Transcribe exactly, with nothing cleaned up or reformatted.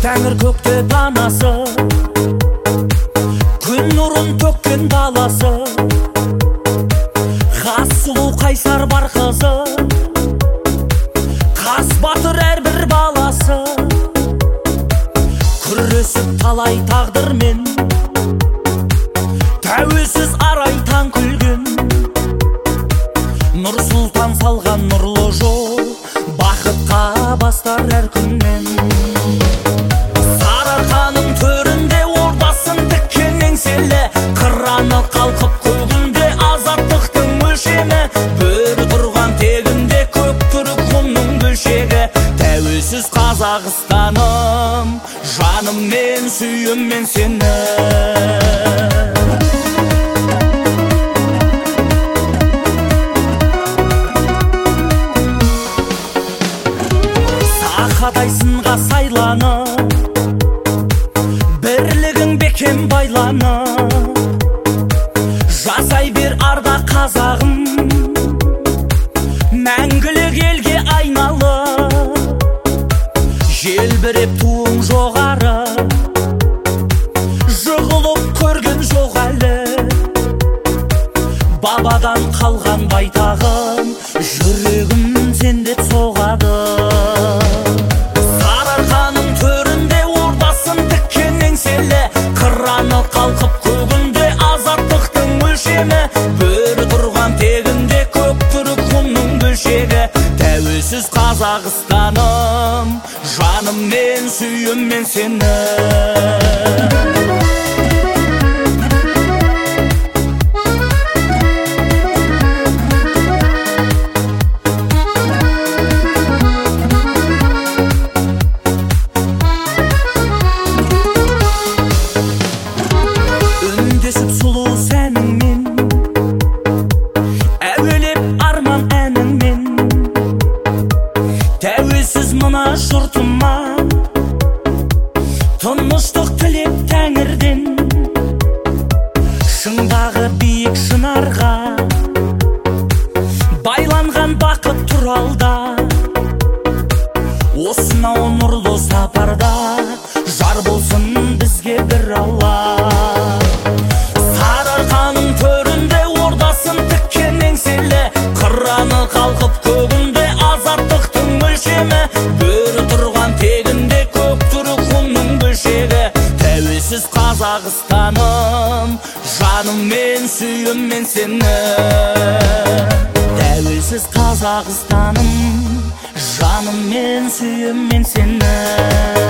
Тәңір көкте данасы, күн нұрын төккен баласы, хас сұлу қайсар бар қызы, қас батыр әрбір баласы. Күресіп талай тағдырмен, тәуелсіз арай таң күлген, Нұр Сұлтан салған нұрлы жол, бақытқа бастар әр күннен. Сарыарқаның төрінде ордасын тіккен еңселі, қыраны қалқып көгінде азаттықтың өлшемі, бөрі тұрған тегінде көк түрік құмның бөлшегі. Тәуелсіз Қазақстаным, жаным мен сүйем мен сені. Сақадай сынға сайланып, бірлігің бекем байланып, жасай бер арда қазағым, мәңгілік елге айналып. Желбіреп туың жоғары, жығылып көрген жоқ әлі, бабадан қалған байтағым, жүрегім сендеп соғады. Сарыарқаның төрінде ордасын тіккен еңселі, қыраны қалқып көгінде азаттықтың өлшемі, бөрі тұрған тегінде көк түрік құмның бөлшегі. Тәуелсіз Қазақстаным, жаным мен сүйем мен сені. Үндесіп сұлу сәніңмен, әуелеп арман әніңмен, тәуелсіз мына жұртыма тыныштық тілеп тәңірден. Шыңдағы биік шынарға байланған бақыт туралда, осынау нұрлы сапарда жар болсын бізге бір Алла. Сарыарқаның төрінде ордасын тіккен еңселі, қыраны қалқып көгінде азаттықтың өлшемі, бөрі тұрған тегінде көк түрік құмның бөлшегі. Тәуелсіз Қазақстаным, жаным мен сүйем мен сені. Тәуелсіз Қазақстаным, жаным мен сүйем мен сені.